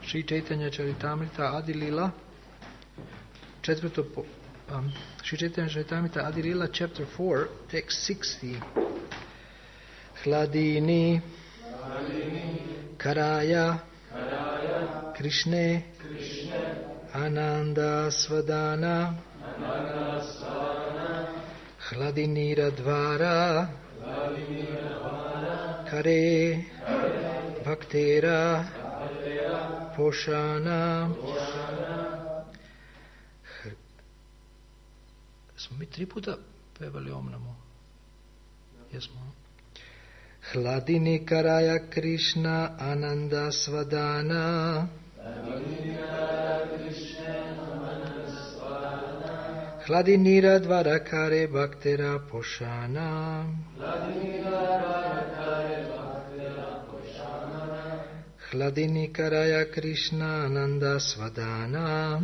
Sri Chaitanya Charitamrita Adi Lila, Sri Chaitanya Charitamrita Adi Lila, chapter 4, text 60. Hladini Karaya Krishne Ananda Svadana Hladini Radvara Kare Bhaktera Poshana. Smo mi 3 puta pevali Om Namo? Jesmo. Hladini Karaya Krishna Ananda Svadana Hladini Radvara Kare Bhaktera Poshana Hladini Karaya Krishna Ananda Svadana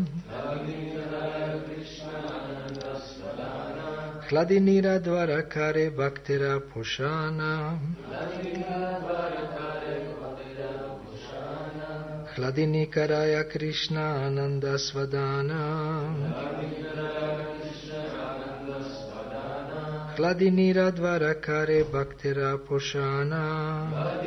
Hladini Radvara Kare Bhaktera Poshana Hladini Karaya Krishna Ananda Svadana Hladini Radvara Kare Bhaktera Poshana.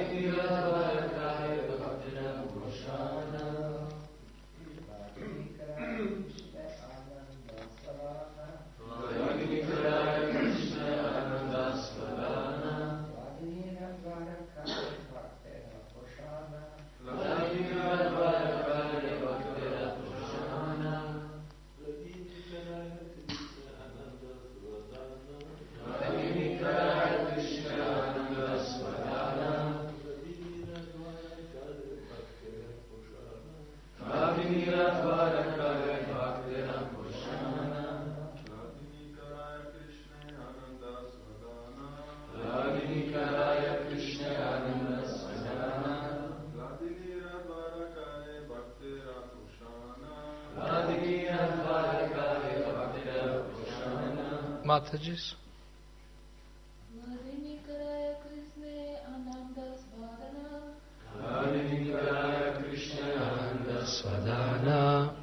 Matajis. Hladini Karaya Krishna Ananda Svadana Hladini Karaya Krishna Ananda Svadana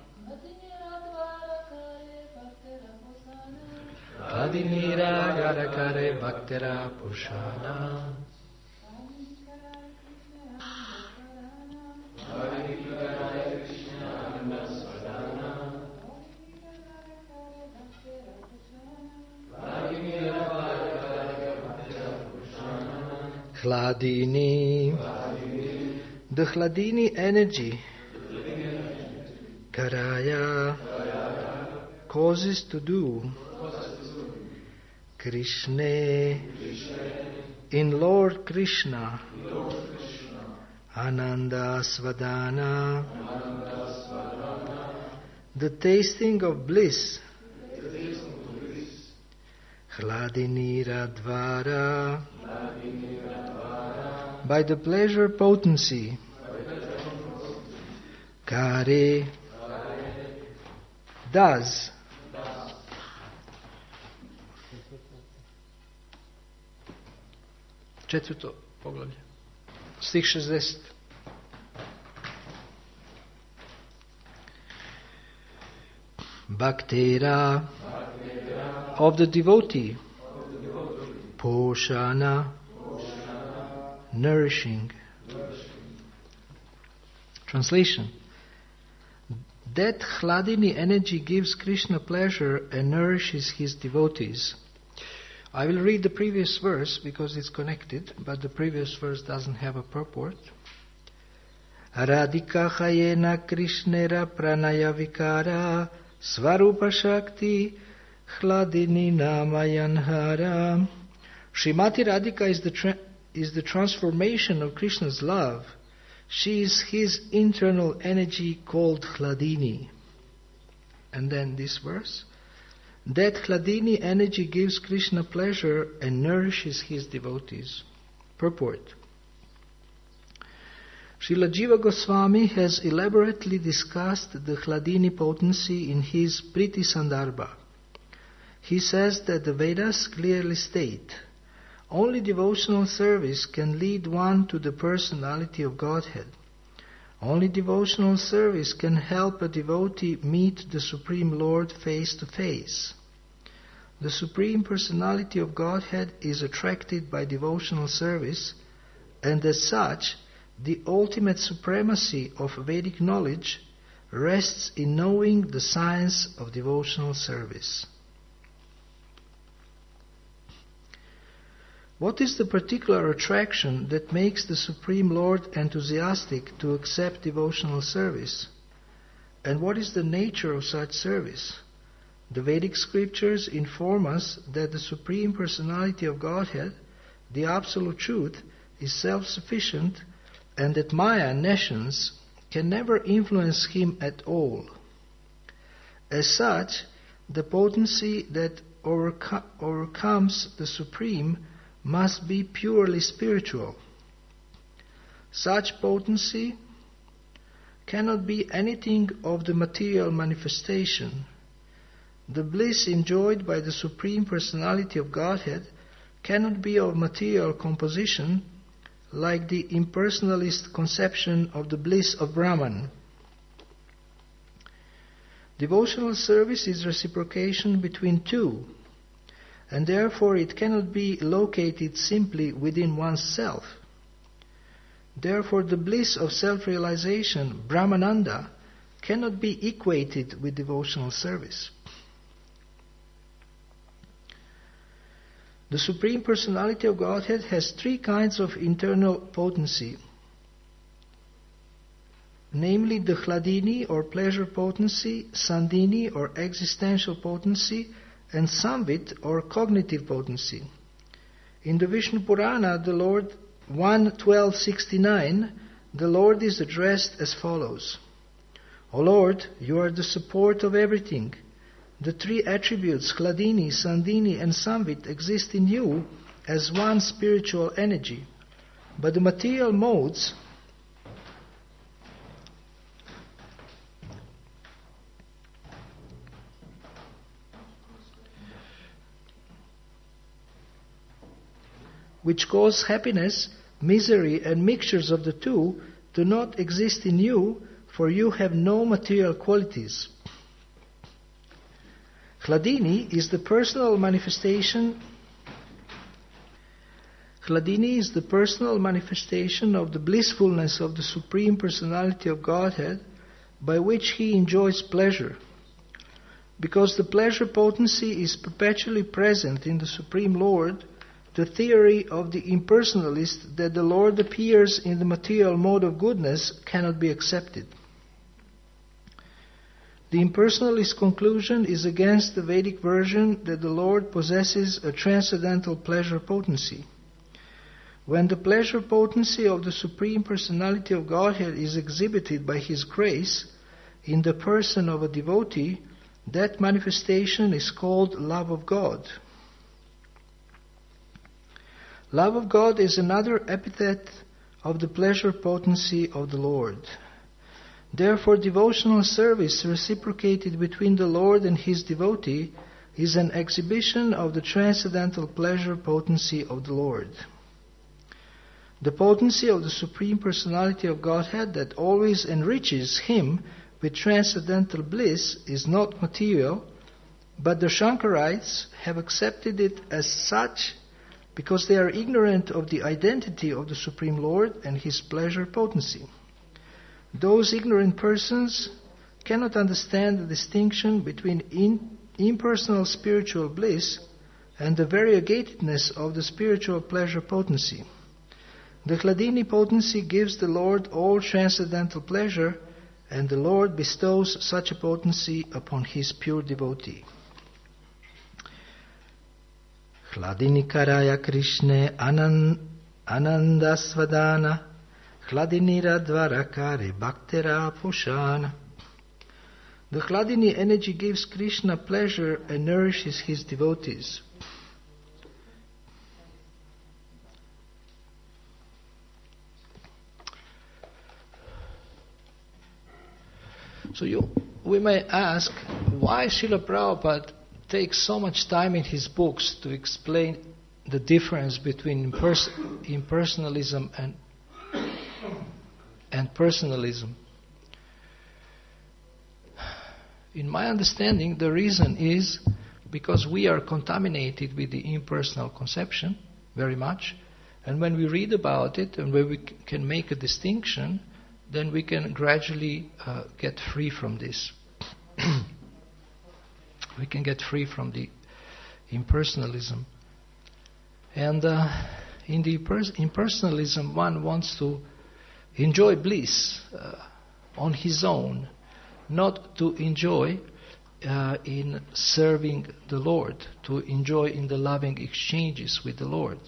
Hladini Radvara Kare Bhaktera Poshana Hladini. The Hladini energy, Karaya, causes to do, Krishna, in Lord Krishna, Ananda Svadana, the tasting of bliss, Hladini Radvara, by the pleasure potency, Kare, does. Četvrto poglavlje. Stih 60. Bhaktera, of the devotee, Poshana, nourishing. Translation. That Hladini energy gives Krishna pleasure and nourishes his devotees. I will read the previous verse because it's connected, but the previous verse doesn't have a purport. Radhika Chayena Krishnera Pranaya Vikara Svarupa Shakti Hladini Namayanhara. Srimati Radhika is the transformation of Krishna's love. She is his internal energy called Hladini. And then this verse. That Hladini energy gives Krishna pleasure and nourishes his devotees. Purport. Srila Jiva Goswami has elaborately discussed the Hladini potency in his Priti Sandarbha. He says that the Vedas clearly state, only devotional service can lead one to the personality of Godhead. Only devotional service can help a devotee meet the Supreme Lord face to face. The Supreme Personality of Godhead is attracted by devotional service, and as such, the ultimate supremacy of Vedic knowledge rests in knowing the science of devotional service. What is the particular attraction that makes the Supreme Lord enthusiastic to accept devotional service? And what is the nature of such service? The Vedic scriptures inform us that the Supreme Personality of Godhead, the Absolute Truth, is self-sufficient, and that Maya, nations, can never influence him at all. As such, the potency that overcomes the Supreme must be purely spiritual. Such potency cannot be anything of the material manifestation. The bliss enjoyed by the Supreme Personality of Godhead cannot be of material composition, like the impersonalist conception of the bliss of Brahman. Devotional service is reciprocation between two, and therefore it cannot be located simply within oneself. Therefore the bliss of self-realization, Brahmananda, cannot be equated with devotional service. The Supreme Personality of Godhead has three kinds of internal potency, namely the Hladini or pleasure potency, Sandhini or existential potency, and Samvit or cognitive potency. In the Vishnu Purana, the Lord 1.12.69, the Lord is addressed as follows: O Lord, you are the support of everything. The three attributes, Hladini, Sandhini and Samvit, exist in you as one spiritual energy. But the material modes which cause happiness, misery and mixtures of the two do not exist in you, for you have no material qualities. Hladini is the personal manifestation of the blissfulness of the Supreme Personality of Godhead, by which he enjoys pleasure. Because the pleasure potency is perpetually present in the Supreme Lord, the theory of the impersonalist that the Lord appears in the material mode of goodness cannot be accepted. The impersonalist conclusion is against the Vedic version that the Lord possesses a transcendental pleasure potency. When the pleasure potency of the Supreme Personality of Godhead is exhibited by His grace in the person of a devotee, that manifestation is called love of God. Love of God is another epithet of the pleasure potency of the Lord. Therefore, devotional service reciprocated between the Lord and His devotee is an exhibition of the transcendental pleasure potency of the Lord. The potency of the Supreme Personality of Godhead that always enriches Him with transcendental bliss is not material, but the Shankarites have accepted it as such because they are ignorant of the identity of the Supreme Lord and His pleasure potency. Those ignorant persons cannot understand the distinction between impersonal spiritual bliss and the variegatedness of the spiritual pleasure potency. The Hladini potency gives the Lord all transcendental pleasure, and the Lord bestows such a potency upon His pure devotee. Hladini karaya Krishne anandasvadana Hladini radvarakare bhaktera pushana. The Hladini energy gives Krishna pleasure and nourishes his devotees. So we may ask, why Srila Prabhupada takes so much time in his books to explain the difference between impersonalism and and personalism. In my understanding, the reason is because we are contaminated with the impersonal conception very much, and when we read about it and when we can make a distinction, then we can gradually get free from this. We can get free from the impersonalism. And in the impersonalism, one wants to enjoy bliss on his own, not to enjoy in serving the Lord, to enjoy in the loving exchanges with the Lord.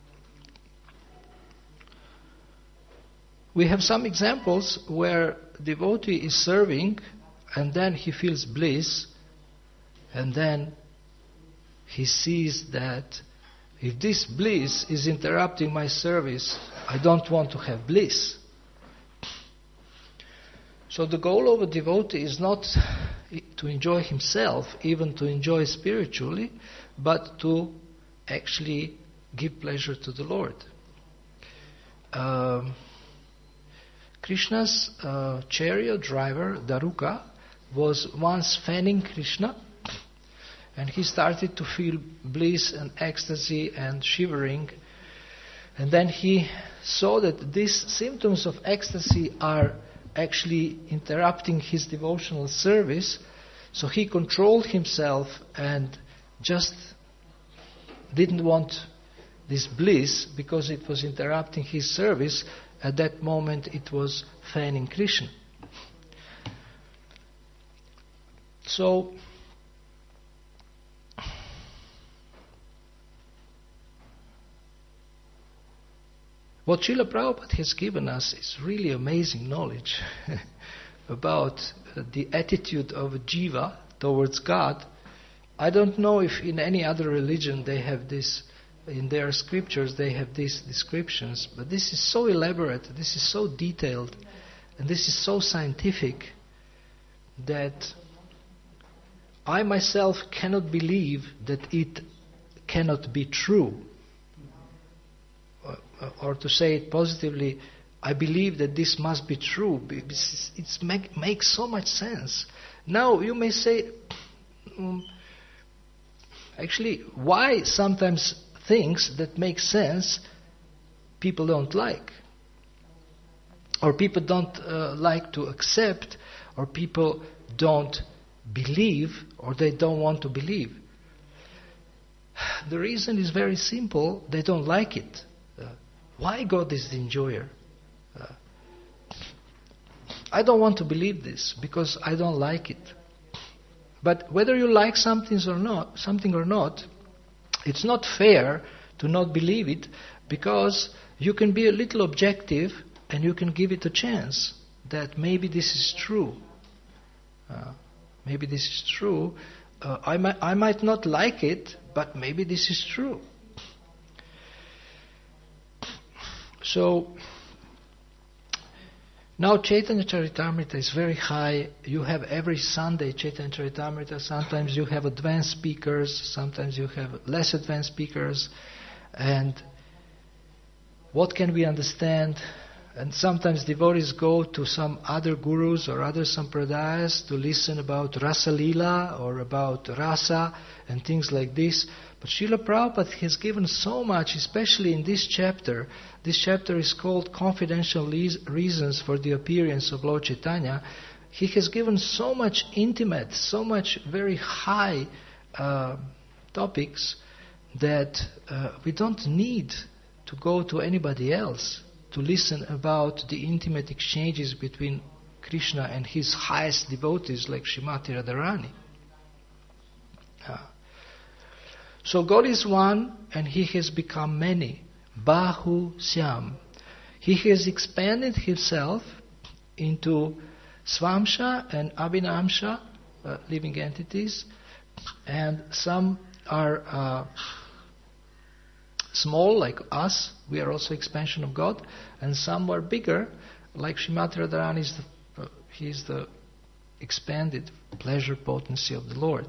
We have some examples where devotee is serving and then he feels bliss, and then he sees that if this bliss is interrupting my service, I don't want to have bliss. So the goal of a devotee is not to enjoy himself, even to enjoy spiritually, but to actually give pleasure to the Lord. Krishna's chariot driver, Daruka, was once fanning Krishna, and he started to feel bliss and ecstasy and shivering. And then he saw that these symptoms of ecstasy are actually interrupting his devotional service. So he controlled himself and just didn't want this bliss because it was interrupting his service. At that moment it was fanning Krishna. So what Srila Prabhupada has given us is really amazing knowledge about the attitude of a jiva towards God. I don't know if in any other religion they have this, in their scriptures they have these descriptions, but this is so elaborate, this is so detailed, and this is so scientific that I myself cannot believe that it cannot be true. Or to say it positively, I believe that this must be true. It makes so much sense. Now you may say, actually, why sometimes things that make sense people don't like? Or people don't like to accept, or people don't believe, or they don't want to believe. The reason is very simple, they don't like it. Why God is the enjoyer? I don't want to believe this because I don't like it. But whether you like something or not, it's not fair to not believe it, because you can be a little objective and you can give it a chance that maybe this is true. Maybe this is true. I might not like it, but maybe this is true. So, now Chaitanya Charitamrita is very high. You have every Sunday Chaitanya Charitamrita. Sometimes you have advanced speakers, sometimes you have less advanced speakers. And what can we understand? And sometimes devotees go to some other gurus or other sampradayas to listen about Rasa Lila or about Rasa and things like this. But Srila Prabhupada has given so much, especially in this chapter. This chapter is called Confidential Reasons for the Appearance of Lord Chaitanya. He has given so much intimate, so much very high topics that we don't need to go to anybody else to listen about the intimate exchanges between Krishna and his highest devotees like Srimati Radharani. So God is one and He has become many. Bahu Syam. He has expanded Himself into Swamsha and Abhinamsha, living entities, and some are small like us, we are also expansion of God, and some are bigger, like Srimati Radharani he is the expanded pleasure potency of the Lord.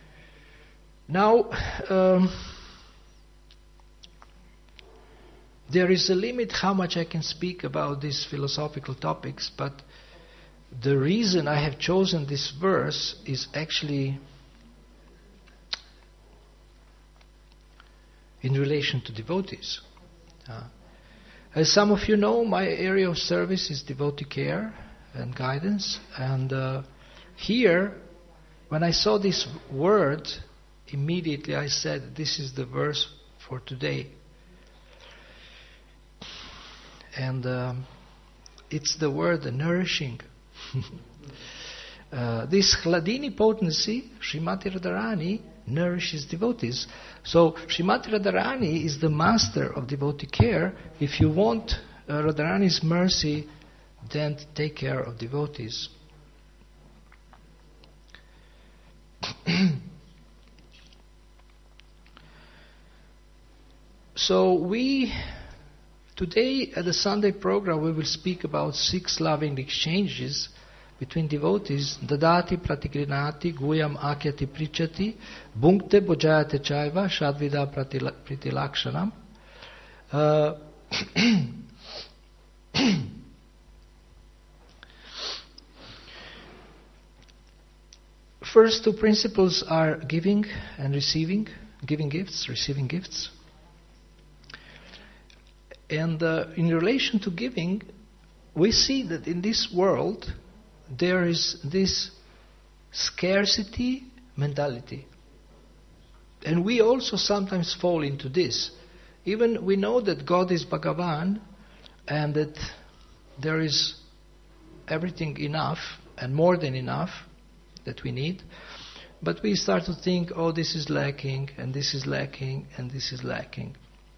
Now, There is a limit how much I can speak about these philosophical topics, but the reason I have chosen this verse is actually in relation to devotees. As some of you know, my area of service is devotee care and guidance, and here, when I saw this word, immediately I said, this is the verse for today. And it's the word nourishing. This Hladini potency, Srimati Radharani, nourishes devotees. So Srimati Radharani is the master of devotee care. If you want Radharani's mercy, then take care of devotees. So today at the Sunday program we will speak about 6 loving exchanges between devotees. Dadati pratikrinati guyam akyati prichati bhunkte bhojayate chaiva shadvida pritilakshanam. First 2 principles are giving and receiving. Giving gifts, receiving gifts. And in relation to giving, we see that in this world there is this scarcity mentality. And we also sometimes fall into this. Even we know that God is Bhagavan and that there is everything enough and more than enough that we need. But we start to think, oh, this is lacking, and this is lacking, and this is lacking.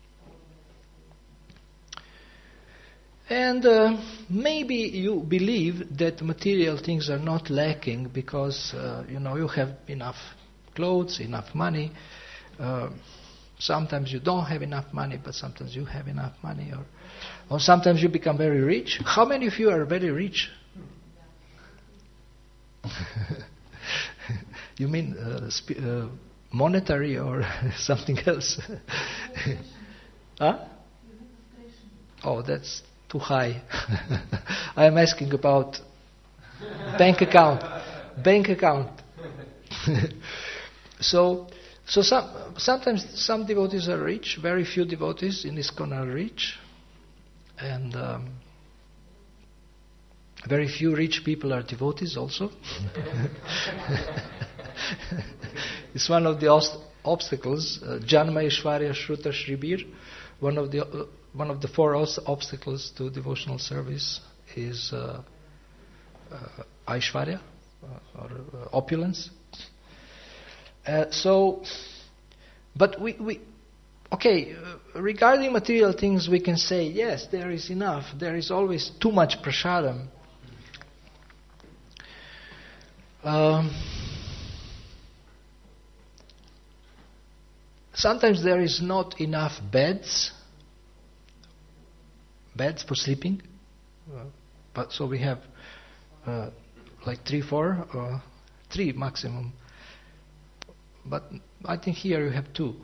And maybe you believe that material things are not lacking because, you have enough clothes, enough money. Sometimes you don't have enough money, but sometimes you have enough money. Or sometimes you become very rich. How many of you are very rich? You mean monetary or something else? Huh? Oh, that's too high. I am asking about bank account. Bank account. So sometimes some devotees are rich. Very few devotees in ISKCON are rich, and very few rich people are devotees also. It's one of the obstacles. Janma Ishwarya Shruta Shribir. One of the 4 obstacles to devotional service is Aishwarya or opulence. But regarding material things, we can say yes, there is enough. There is always too much prasadam. Sometimes there is not enough beds for sleeping. But so we have like 3, 4, or 3 maximum. But I think here you have 2.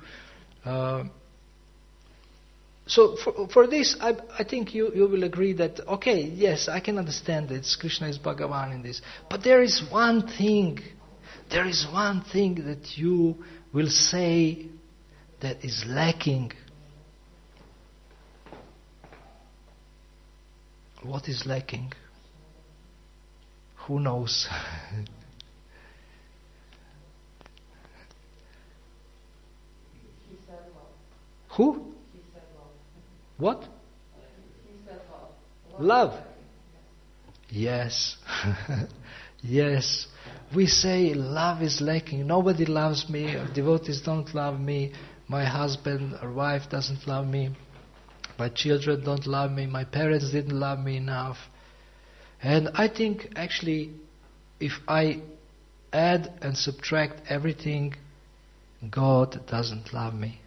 So for this, I think you will agree that, okay, yes, I can understand that Krishna is Bhagavan in this. But there is one thing that you will say that is lacking. What is lacking? Who knows? He said love. Who? He said love. What? He said love. Love. Yes. Yes. We say love is lacking. Nobody loves me. Devotees don't love me. My husband or wife doesn't love me. My children don't love me. My parents didn't love me enough. And I think actually if I add and subtract everything, God doesn't love me.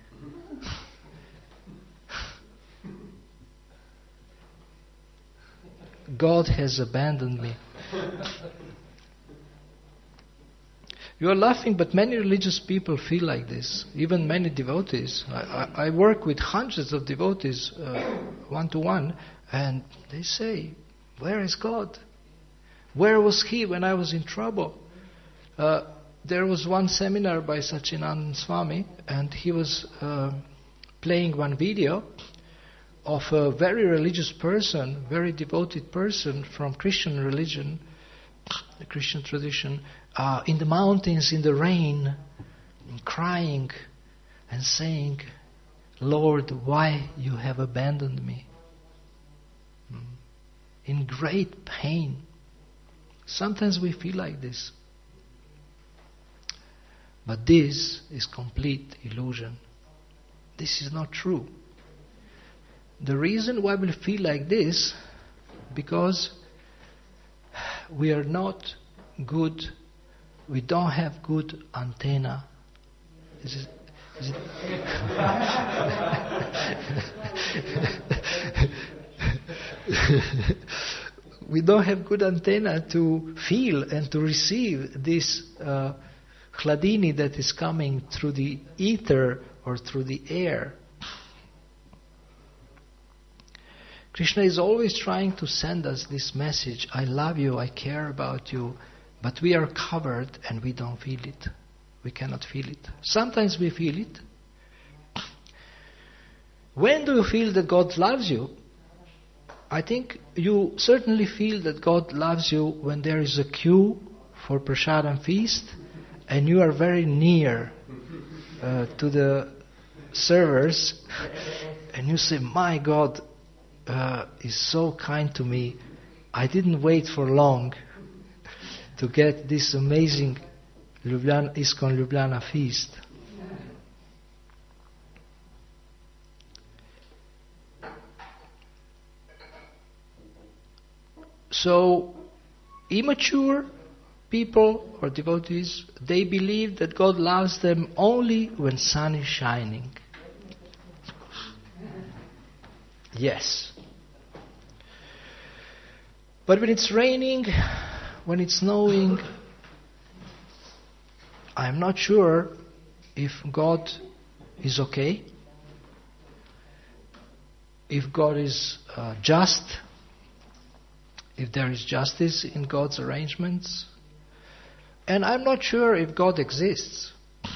God has abandoned me. You are laughing, but many religious people feel like this. Even many devotees. I work with hundreds of devotees, one-to-one, and they say, where is God? Where was He when I was in trouble? There was one seminar by Satchidananda Swami, and he was playing one video of a very religious person, very devoted person from Christian religion, the Christian tradition, in the mountains, in the rain, crying and saying, Lord, why you have abandoned me? In great pain. Sometimes we feel like this. But this is complete illusion. This is not true. The reason why we feel like this, because we are not good, we don't have good antenna. Is it we don't have good antenna to feel and to receive this Hladini that is coming through the ether or through the air. Krishna is always trying to send us this message, I love you, I care about you, but we are covered and we don't feel it. We cannot feel it. Sometimes we feel it. When do you feel that God loves you? I think you certainly feel that God loves you when there is a queue for prasadam feast and you are very near to the servers and you say, my God is so kind to me. I didn't wait for long to get this amazing ISKCON Ljubljana feast. So, immature people or devotees, they believe that God loves them only when sun is shining. Yes. But when it's raining, when it's snowing, I'm not sure if God is okay, if God is just, if there is justice in God's arrangements. And I'm not sure if God exists.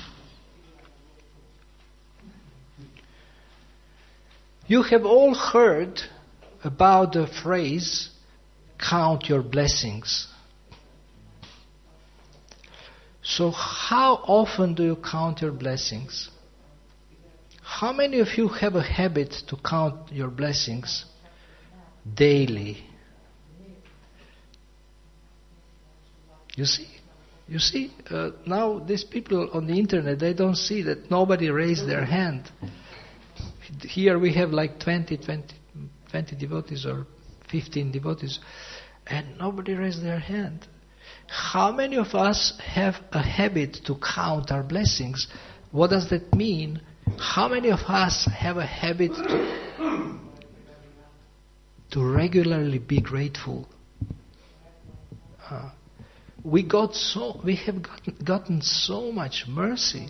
You have all heard about the phrase, count your blessings. So how often do you count your blessings? How many of you have a habit to count your blessings daily? You see, now these people on the internet, they don't see that nobody raised their hand. Here we have like 20 devotees or 15 devotees, and nobody raised their hand. How many of us have a habit to count our blessings? What does that mean? How many of us have a habit to regularly be grateful? We have gotten so much mercy.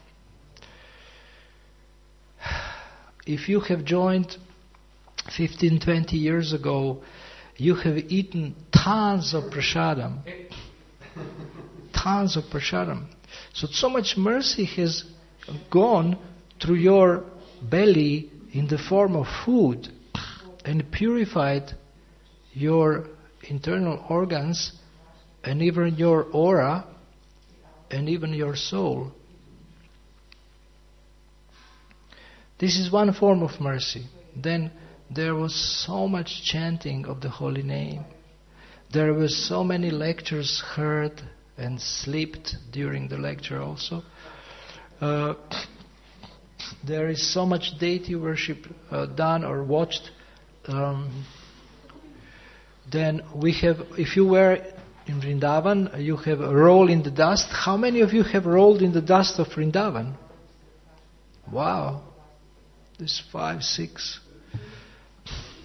If you have joined 15, 20 years ago, you have eaten tons of prasadam. Tons of prasadam. So much mercy has gone through your belly in the form of food and purified your internal organs and even your aura and even your soul. This is one form of mercy. Then there was so much chanting of the holy name. There were so many lectures heard and slept during the lecture also. There is so much deity worship done or watched. Then we have, if you were in Vrindavan, you have a roll in the dust. How many of you have rolled in the dust of Vrindavan? Wow. There's 5, 6.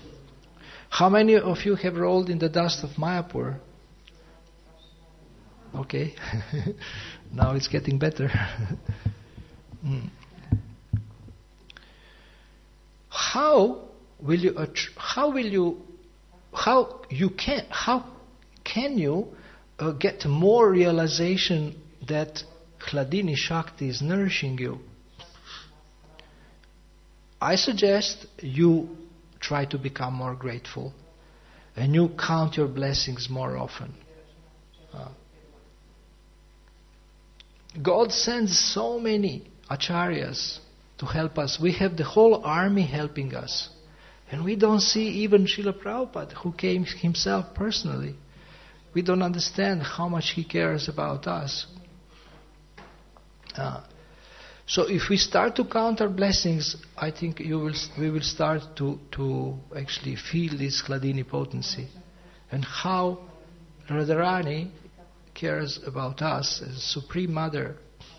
How many of you have rolled in the dust of Mayapur? Okay. Now it's getting better. How can you get more realization that Hladini Shakti is nourishing you? I suggest you try to become more grateful and you count your blessings more often. God sends so many acharyas to help us. We have the whole army helping us. And we don't see even Srila Prabhupada, who came himself personally. We don't understand how much he cares about us. So if we start to count our blessings, I think we will start to actually feel this Hladini potency. And how Radharani cares about us as Supreme Mother.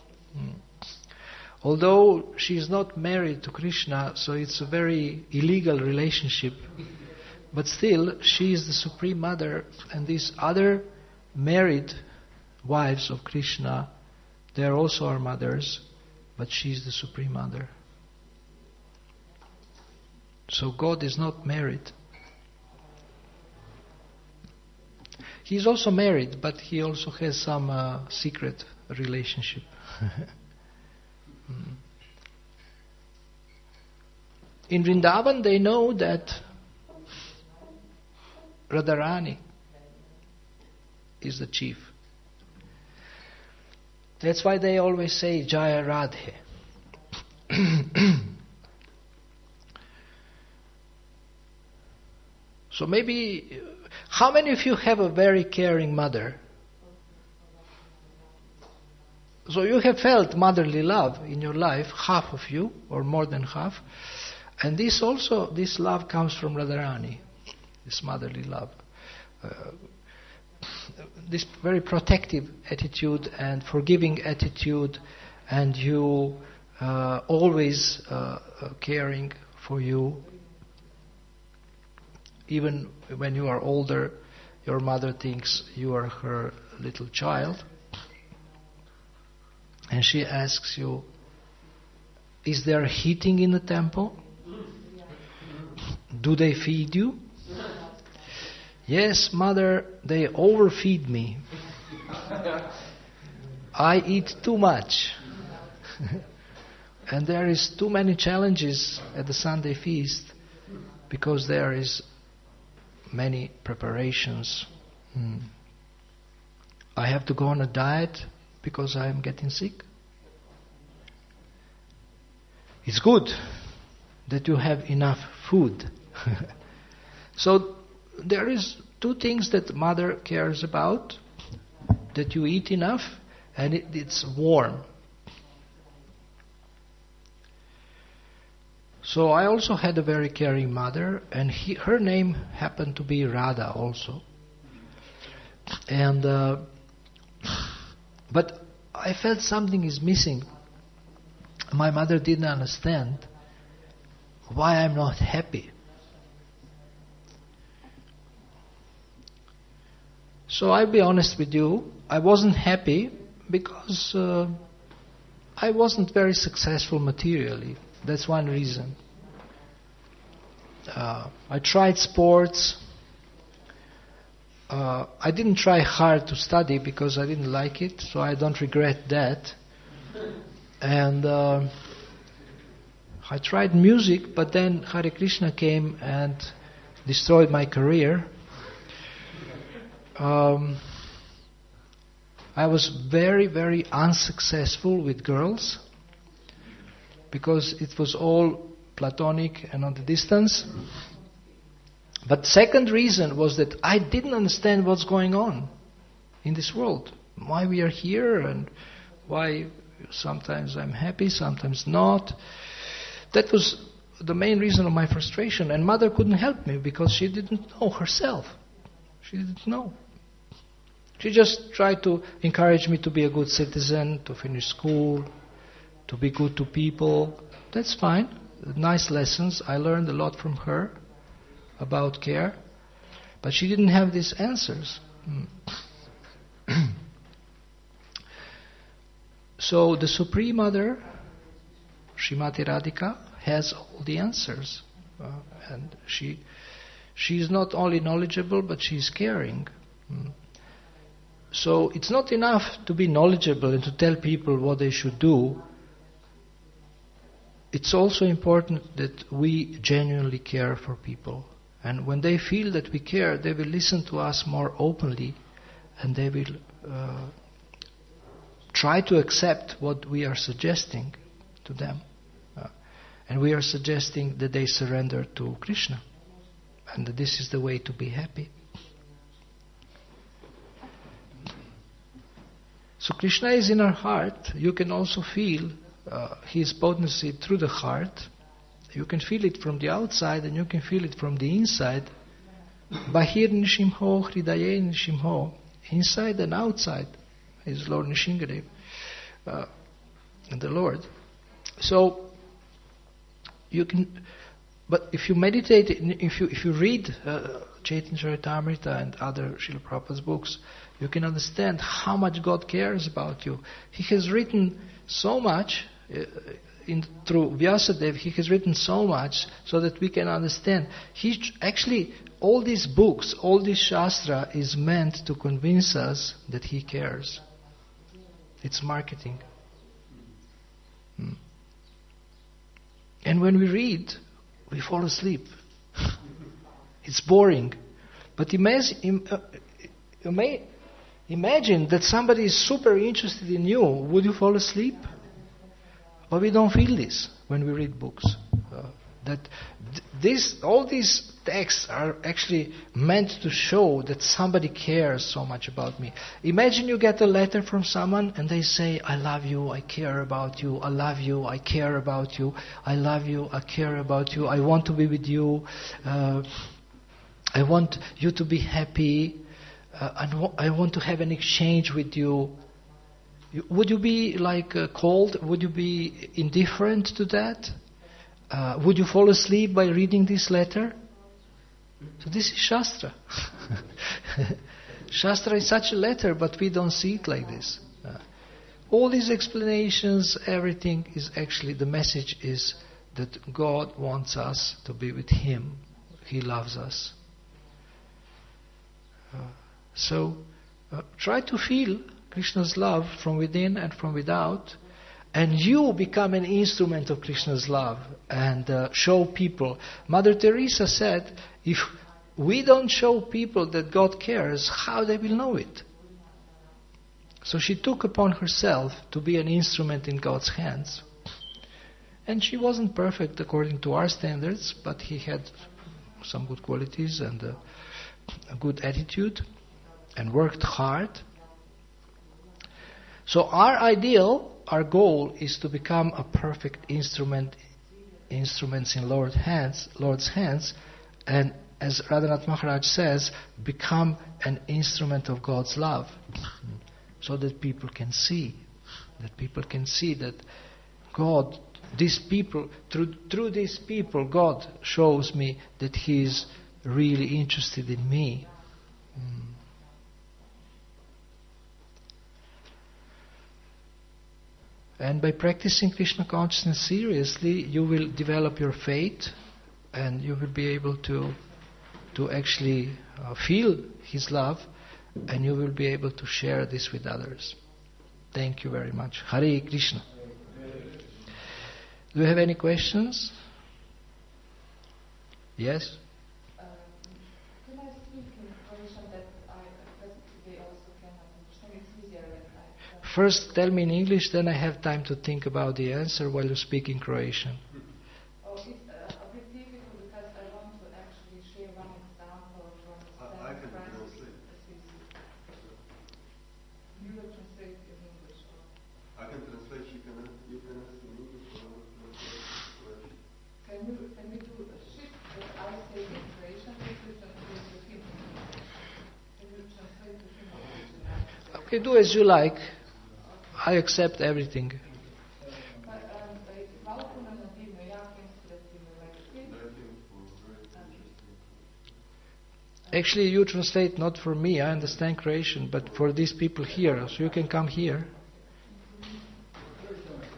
Although she is not married to Krishna, so it's a very illegal relationship, but still she is the Supreme Mother, and these other married wives of Krishna, they are also our mothers, but she is the Supreme Mother. So God is not married. He is also married, but he also has some secret relationship. In Vrindavan they know that Radharani is the chief. That's why they always say Jaya Radhe. So maybe, how many of you have a very caring mother? So you have felt motherly love in your life, half of you, or more than half. And this love comes from Radharani, this motherly love. This very protective attitude and forgiving attitude, and you always caring for you. Even when you are older, your mother thinks you are her little child. And she asks you, is there heating in the temple? Do they feed you? Yes, mother, they overfeed me. I eat too much. And there is too many challenges at the Sunday feast because there is many preparations. I have to go on a diet because I am getting sick. It's good that you have enough food. So there is two things that mother cares about: that you eat enough and it's warm. So I also had a very caring mother, and her name happened to be Radha also. And but I felt something is missing. My mother didn't understand why I'm not happy. So I'll be honest with you, I wasn't happy because I wasn't very successful materially. That's one reason. I tried sports. I didn't try hard to study because I didn't like it, so I don't regret that. And I tried music, but then Hare Krishna came and destroyed my career. I was very, very unsuccessful with girls because it was all platonic and on the distance. But second reason was that I didn't understand what's going on in this world. Why we are here and why sometimes I'm happy, sometimes not. That was the main reason of my frustration. And mother couldn't help me because she didn't know herself. She didn't know. She just tried to encourage me to be a good citizen, to finish school, to be good to people. That's fine. Nice lessons. I learned a lot from her about care. But she didn't have these answers. So the Supreme Mother, Srimati Radhika, has all the answers. And she is not only knowledgeable, but she is caring. So it's not enough to be knowledgeable and to tell people what they should do. It's also important that we genuinely care for people. And when they feel that we care, they will listen to us more openly, and they will try to accept what we are suggesting to them. And we are suggesting that they surrender to Krishna. And that this is the way to be happy. So Krishna is in our heart. You can also feel His potency through the heart. You can feel it from the outside and you can feel it from the inside. Bahir Nishimho, Hridaye Nishimho. Inside and outside is Lord Nishingadev and the Lord. So you can, but if you meditate, if you read Chaitanya Charitamrita and other Srila Prabhupada's books, you can understand how much God cares about you. He has written so much through Vyasadeva. He has written so much so that we can understand. Actually, all these books, all this Shastra is meant to convince us that He cares. It's marketing. And when we read, we fall asleep. It's boring. But imagine that somebody is super interested in you. Would you fall asleep? But we don't feel this when we read books. All these texts are actually meant to show that somebody cares so much about me. Imagine you get a letter from someone and they say, I love you, I care about you, I love you, I care about you, I love you, I care about you, I want to be with you, I want you to be happy, I want to have an exchange with you. Would you be cold? Would you be indifferent to that? Would you fall asleep by reading this letter? So this is Shastra. Shastra is such a letter, but we don't see it like this. All these explanations, everything is actually, the message is that God wants us to be with Him. He loves us. So try to feel Krishna's love from within and from without, and you become an instrument of Krishna's love and show people. Mother Teresa said, if we don't show people that God cares, how they will know it? So she took upon herself to be an instrument in God's hands. And she wasn't perfect according to our standards, but He had some good qualities and a good attitude and worked hard. So our ideal, our goal is to become a perfect instruments in Lord's hands, and as Radhanath Maharaj says, become an instrument of God's love, so that people can see that God, these people, through these people, God shows me that He is really interested in me. And by practicing Krishna consciousness seriously, you will develop your faith, and you will be able to actually feel His love, and you will be able to share this with others. Thank you very much. Hare Krishna. Do you have any questions? Yes? Can I speak in Croatian that they also can understand? It's easier when I... First tell me in English, then I have time to think about the answer while you speak in Croatian. Oh, it's a bit difficult because I want to actually share one example from I can Francis translate. Assisi. You will translate in English. I can translate. You can ask in English or I will translate. Can we do a shift that I say in Croatian, if you translate with him? Can you translate with him? Okay, do as you like. I accept everything. Actually, you translate not for me, I understand Croatian, but for these people here, so you can come here.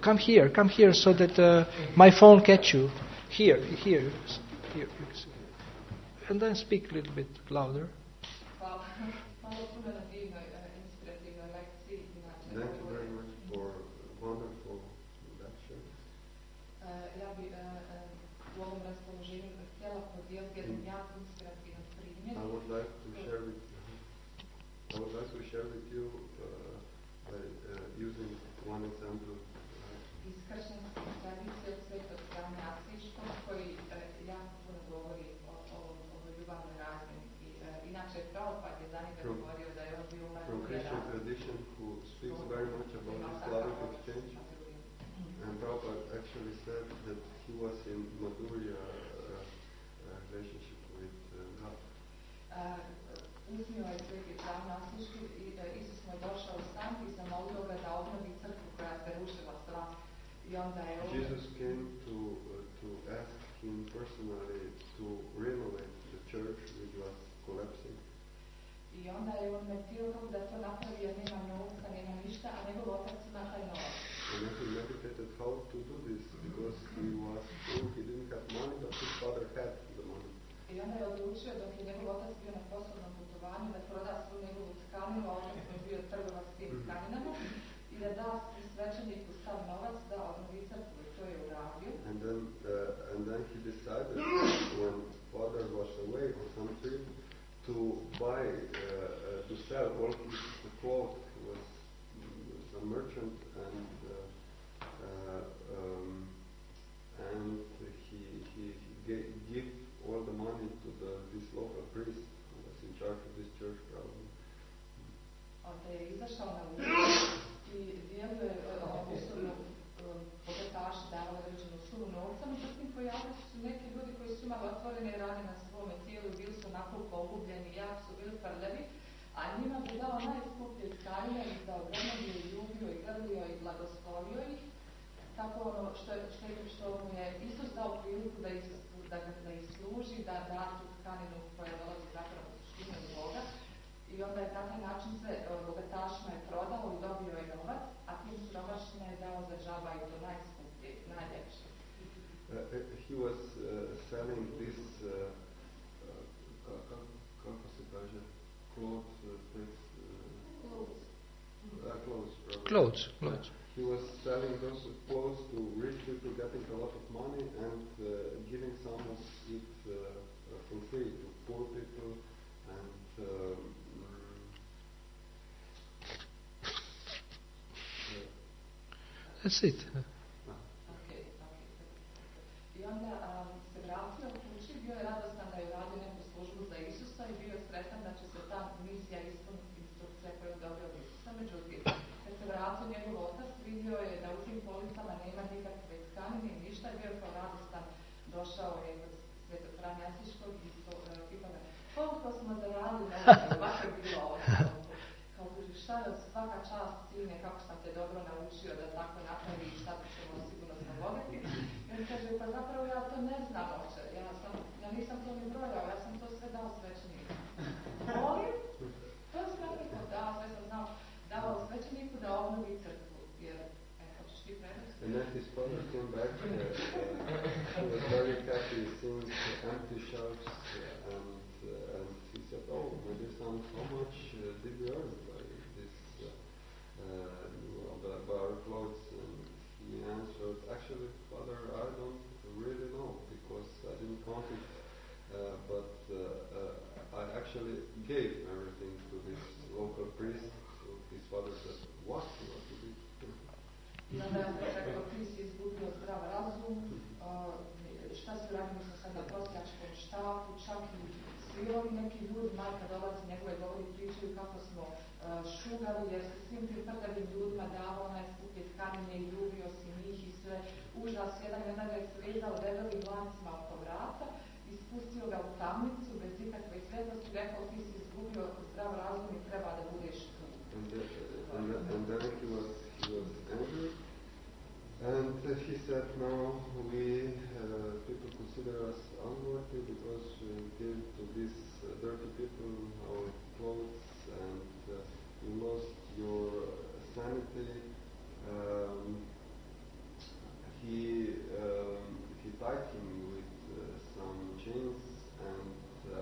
come here, so that my phone catch you. Here. And then speak a little bit louder. Hvala puno na divnoj, inspirativnoj lekciji. Thank you very much for wonderful lecture. Ja bi u ovom raspoloženju htjela podijeliti jedan jako inspirativan primjer. I would like to share with you by using one example. Iz kršćanske tradicije od Svetog Franje Asiškog, koji jako puno govori o ljubavnoj razmjeni. Inače, Prabhupada je za njega govorio da je on bio From Christian tradition, who speaks very much about this Slavic exchange. And Prabhupada actually said that he was in Madhurya relationship with God. Uzmio je Sveti Franje Asiški i Isus mu je došao u stan i zamolio ga da obnovi crkvu koja se rušila sva. I onda je Jesus came to ask him personally to renovate the church which was collapsing. I onda je on me htio da to napravi jer nema novca, nema ništa, a njegov otac ima taj novac. And then he meditated how to do this because he was poor, he didn't have money, but his father had the money. I onda je odlučio dok je njegov otac bio na poslovnom putovanju da proda svu njegovu tkaninu, a otac je bio trgovac s tim tkaninama i da da svećeniku sav novac da obnovi crkvu i to je uradio. And then he decided when father was away on some trip to buy, to sell all his clothes. He was a merchant and he gave all the money to this local priest who was in charge of this church probably. Onda je izašao na ulicu i dijelio je uslovno bogataši davao određenu sumu novca, međutim pojavili su neki ljudi koji su imali otvorene rane na svome tijelu, bili su onako pogubljeni, jako su bili prljavi, a njima bi dao najskuplje tkanine i da obremedio i ljubio i grlio i blagoslovio ih. Tako ono što mu je Isus dao priliku da ih služi, da da tu tkaninu koja dolazi zapravo u suštinu od Boga. I onda je na taj način se bogatašima je prodao i dobio je novac, a tim siromašnima je dao za džaba i to najskuplje, najljepše. He was selling this, kako se kaže, clothes. He was selling those clothes to rich people, getting a lot of money and giving some of it for free to poor people and That's it. Okay. I onda se vratio kući, bio je radostan da je uradio neku službu za Isusa i bio je sretan da će se ta misija ispuniti, instrukcija koju je dobio od Isusa. Međutim, kad se vratio njegov otac, vidio je da u tim policama nema nikakve tkanine i ništa, je bio kao radostan, došao je kod Svetog Franje Asiškog i pitao me, koliko smo zaradili, ovako je bilo ovo. Kao šta je svaka čast sine, kako sam te dobro naučio da tako napravi i šta ćemo sigurno zavoditi. I on kaže, pa zapravo ja to ne znam oče, ja nisam to ni brojao, ja sam to sve dao svećeniku. Molim? To je sve rekao, da, sve sam znao, dao svećeniku da obnovi crkvu. Jer, hoćeš ti predati? And then his father came back, he was very happy seeing empty shelves and he said, oh, my dear son, how much did you earn by this, by our clothes? And he answered, actually, father, I don't really know because I didn't count it, but I actually gave everything to this local priest. So his father said, what do you do? I onda je rekao, ti si izgubio zdrav razum, šta si uradio sam sad na prosjačkom štapu, čak i svi ovi neki ljudi, majka dolazi njegove govori pričaju kako smo šugali jer se svim tim prljavim ljudima davao najskuplje tkanine i ljubio si njih i sve užas. Jedan ga je svezao debelim lancima oko vrata i spustio ga u tamnicu bez ikakve svetlosti, rekao ti si izgubio zdrav razum i treba da budeš tu. And then he was angry. And he said, no, people consider us unworthy because we give to these dirty people our clothes and you lost your sanity. he tied him with some chains and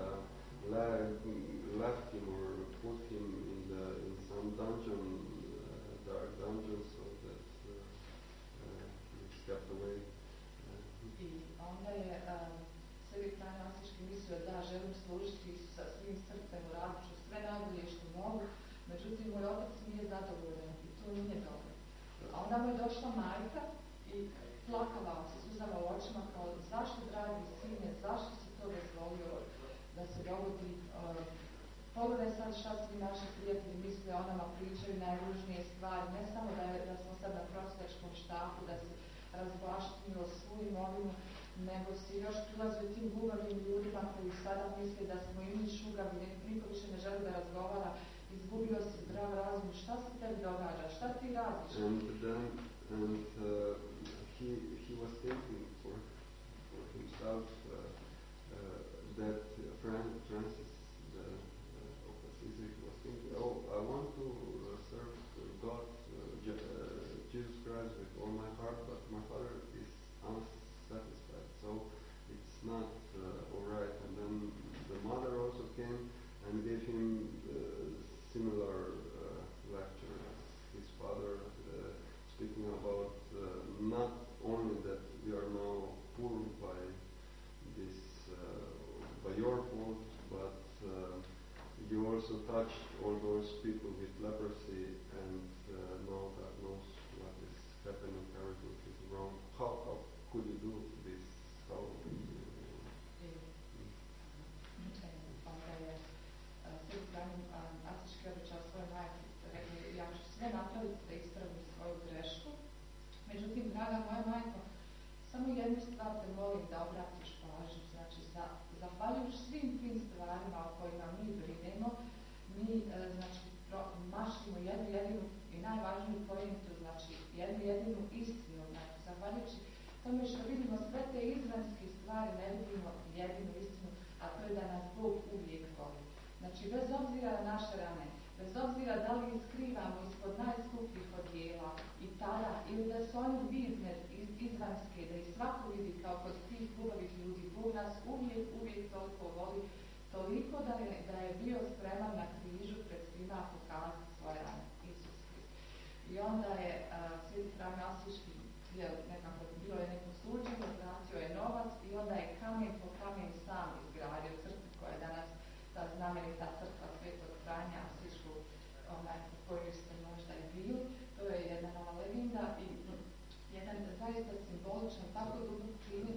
left him or put him in some dungeon, dark dungeon, so that he was kept away. I onda je sebi Franjo Asiški mislio da želim služiti sa svim srcem, uradit ću sve najbolje što mogu, međutim moj otac nije zadovoljan i to nije dobro. A onda mu je došla majka i plakala se suzama u očima kao zašto dragi sine, zašto si to dozvolio da se dogodi. Pogledaj sad šta svi naši prijatelji misle o nama, pričaju najružnije stvari, ne samo da smo sad na prosjačkom štapu, da se razbaštinilo svu imovinu, nego si još prilazio tim gluvavim ljudima koji sada misle da smo i mi šugavi, niko više ne želi da razgovara, izgubio si zdrav razum, šta se tebi događa, šta ti radiš? He was thinking for himself that Francis of Assisi was thinking, oh, I want to serve God, Jesus Christ with all my heart, but my father is unsatisfied, so it's not all right. And then the mother also came and gave him similar lecture as his father, speaking about not only that we are now poor by this, by your fault, but you also touched all those people with leprosy, and now God knows what is happening. Everything is wrong. How could you do this? How? Onda je Sveti Franjo Asiški obećao svojoj majki, rekao je, ja ću sve napraviti da ispravim svoju grešku. Međutim, draga moja majko, samo jednu stvar te molim da obratiš pažnju, znači zahvaljujući svim tim stvarima o kojima mi brinemo, mi znači mašimo jednu jedinu i najvažniju pojentu, znači jednu jedinu istinu, znači zahvaljujući tome što vidimo sve te izvanjske stvari, ne vidimo jedinu istinu, a to je da nas Bog uvijek voli. Znači bez obzira na naše rane, bez obzira da li ih skrivamo ispod najskupljih odjela i tada, ili da su oni vidne izvanjske, da ih svako vidi kao kod tih ljubavih ljudi, Bog nas uvijek toliko voli, toliko da je bio spreman na križu pred svima pokazati svoje rane, Isus Krist. I onda je Sveti Franjo Asiški, nekako bilo je neko suđenje, vratio je novac i onda je kamen po kamen sam izgradio crkvu koja je danas ta znamenita crkva Svetog Franja Asiškog, koju ste možda i bili. To je jedna nova legenda i jedan zaista simboličan, tako dubok primjer.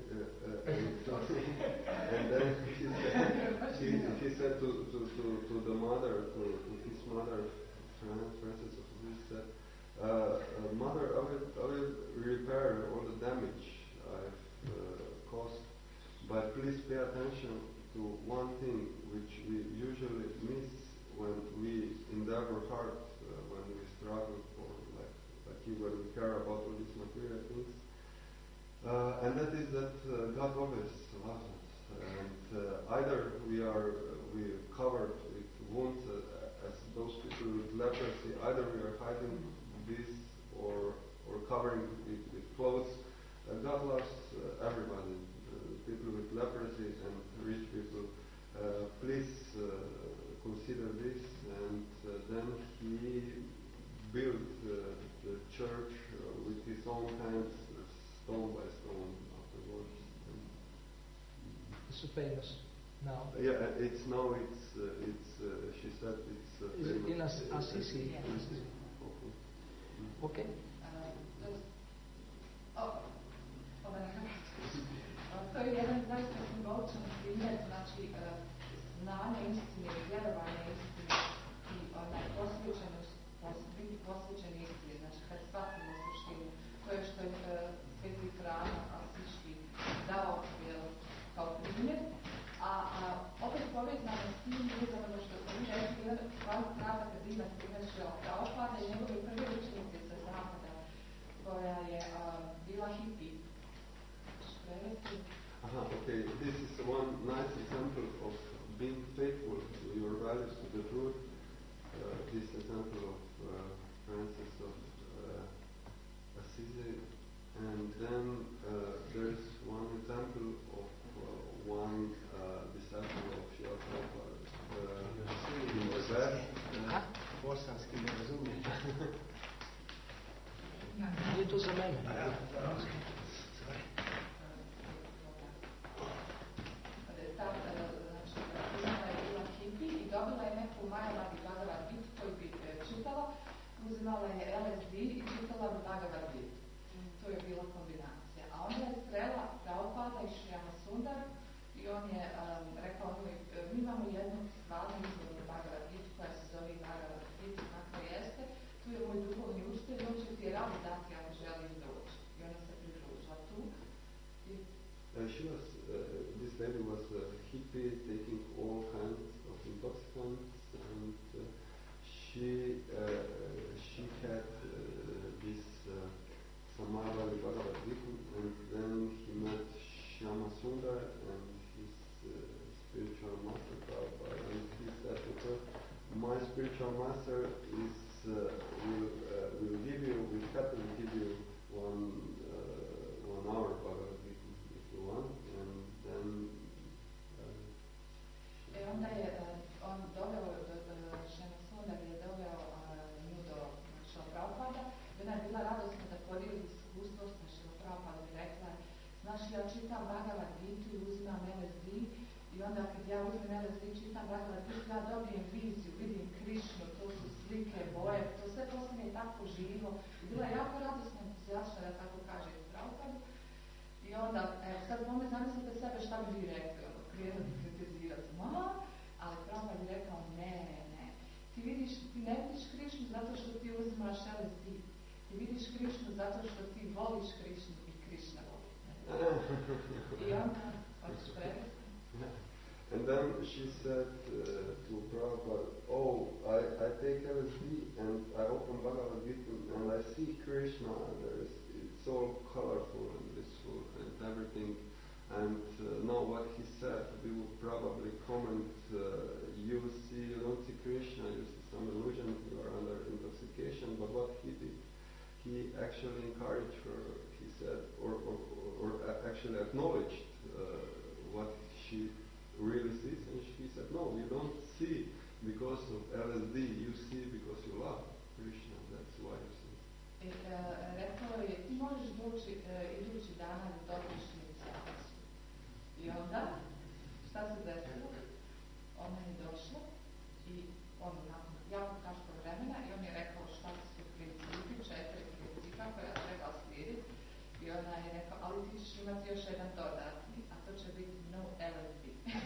And then he said to the mother, to his mother, Francis of Assisi, said, Mother, I will repair all the damage I've caused, but please pay attention to one thing which we usually miss when we endeavor hard, when we struggle for, like you, when we care about all these material things. And that is that God always loves us. And either we are covered with wounds as those people with leprosy, either we are hiding this or covering it with clothes. God loves everybody, people with leprosy and rich people. Please consider this. And then he built the church with his own hands, stone by stone afterwards. It's famous now. Yeah, it's now. She said it's. Is it in Assisi? Yes. Okay. To je jedan zaista simboličan primjer, znači znanje istine, vjerovanje istine i biti posvećen istine, znači kad shvatimo suštinu. To je što je Sveti Franjo Asiški dao kao primjer, a opet povezano s tim uzavno što smo mi rekli, jedan kratak divan primjer Prabhupada i njegove prve učenice sa zapada, koja je bila hippie. Okay, this is one nice example of being faithful to your values, to the truth. This example of Francis of Assisi, And then there's one example of one disciple of Srila Prabhupada in Tibet. Bosanski ne razumije. Nije to za mene. Uzimala je bila hipi i dobila je neku Majavadi Bhagavad Gita koju bi čitala. Uzimala je LSD i čitala Bhagavad Gita. To je bila kombinacija. A onda je srela Prabhupada i Shyama Sundar i on je rekao, mi imamo jednu stvarnu izvornu Bhagavad Gita koja se zove Bhagavad Gita, kako jeste. Tu je moj duhovni učitelj, on će ti je rado dati ako želiš doći. I ona se pridružila tu. This lady was a hippie taking all kinds of intoxicants, and she had this Samadhi Bhagavad Gita, and then he met Shyama Sundar and his spiritual master Prabhupada, and he said to her, my spiritual master is will happily give you 1 hour Bhagavad Gita if you want, and then onda je on doveo, Shyama Sundar je doveo nju do Srila Prabhupada, i ona je bila radosna da podijeli iskustvo sa Srila Prabhupada i rekla, znaš, ja čitam Bhagavad Gita i uzimam LSD, i onda kad ja uzmem LSD i čitam Bhagavad Gita, ja dobijem viziju, vidim Krišnu, to su slike, boje, to sve postane tako živo. I bila je jako radosna, entuzijastična, da tako kaže iz Prabhupada. I onda, sad pomne zamislite sebe šta bi vi rekli, krenuti kritizirati, ali Prabhupada je rekao, ne, ti ne vidiš Krišnu zato što ti uzimaš LSD, ti vidiš Krišnu zato što ti voliš Krišnu i Krišna voli. I onda, hoćeš prevesti? And then she said to Prabhupada, oh, I take LSD and I open Bhagavad Gita and I see Krishna, it's all colorful and blissful and everything. And now what he said, we will probably comment, you don't see Krishna, you see some illusion, you are under intoxication, but what he did, he actually encouraged her, he said, or actually acknowledged what she really sees, and she said, no, you don't see because of LSD, you see because you love Krishna, that's why you see. Rekao je, ti možeš doći idući dana da dobiš inicijaciju. I onda, šta se desilo? Ona je došla i on nakon jako kratkog vremena i on je rekao šta su principi, 4 principa koja treba slijediti. I ona je rekao, ali ti ćeš imati još jedan dodatni, a to će biti no LSD.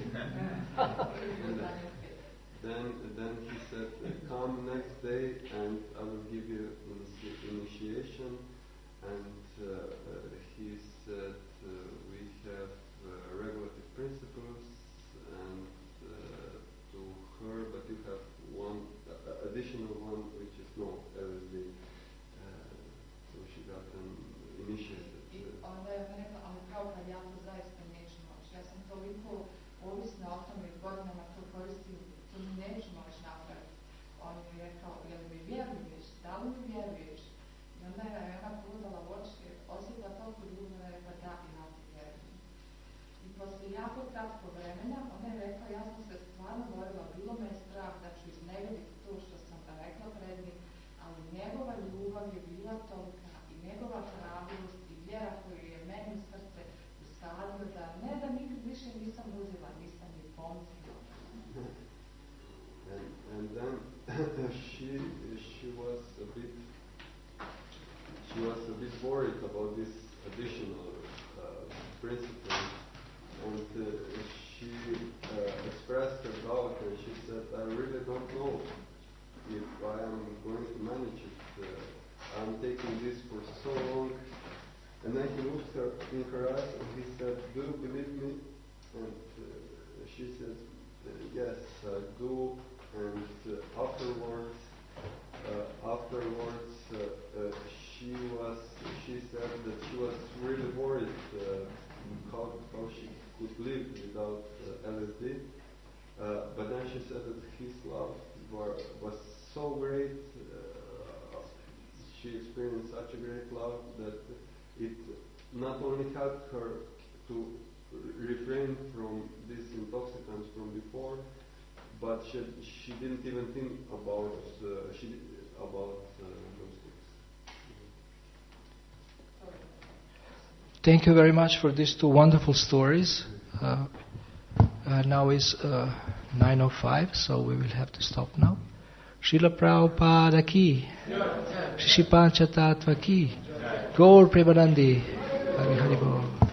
Then he said, come next day and I will give you initiation. And he said, we have regulative principles, and to her, but you have one additional one, which is no LSD. So she got initiated. I onda je me rekla, ali kao kad ja to zaista neću moći. Ja sam toliko ovisna o tome i godinama to koristim, to mi neću moći napraviti. On mi je rekao, jel mi vjeruješ? Da li mi vjeruješ? I onda je ona pogledala u oči, osjetila toliko ljubavno, je rekla da, ja ti vjerujem. I posle jako kratko vremena, ona je rekla, ja sam se stvarno borila, bilo me je strah da ću iznevjeriti to što sam rekla pred njim, ali njegova ljubav je bila tolika i njegova hrabrost i vjera koju je meni u srce usadio da ne da nikad više nisam uzela, nisam ni pomislila. And then she was a bit worried about this additional principle, and she expressed her doubt, and she said, I really don't know if I am going to manage it. I'm taking this for so long. And then he looked her in her eyes and he said, do you believe me? And she said, yes, I do. And afterwards, she said that she was really worried how she could live without LSD. But then she said that his love was so great. She experienced such a great love that it not only helped her to refrain from these intoxicants from before, but she didn't even think about those things. Thank you very much for these two wonderful stories. Now is 9:05, so we will have to stop now. Srila Prabhupada ki, Shri Panchatattva ki, Gaur Premanandi, Hari Hari Bol.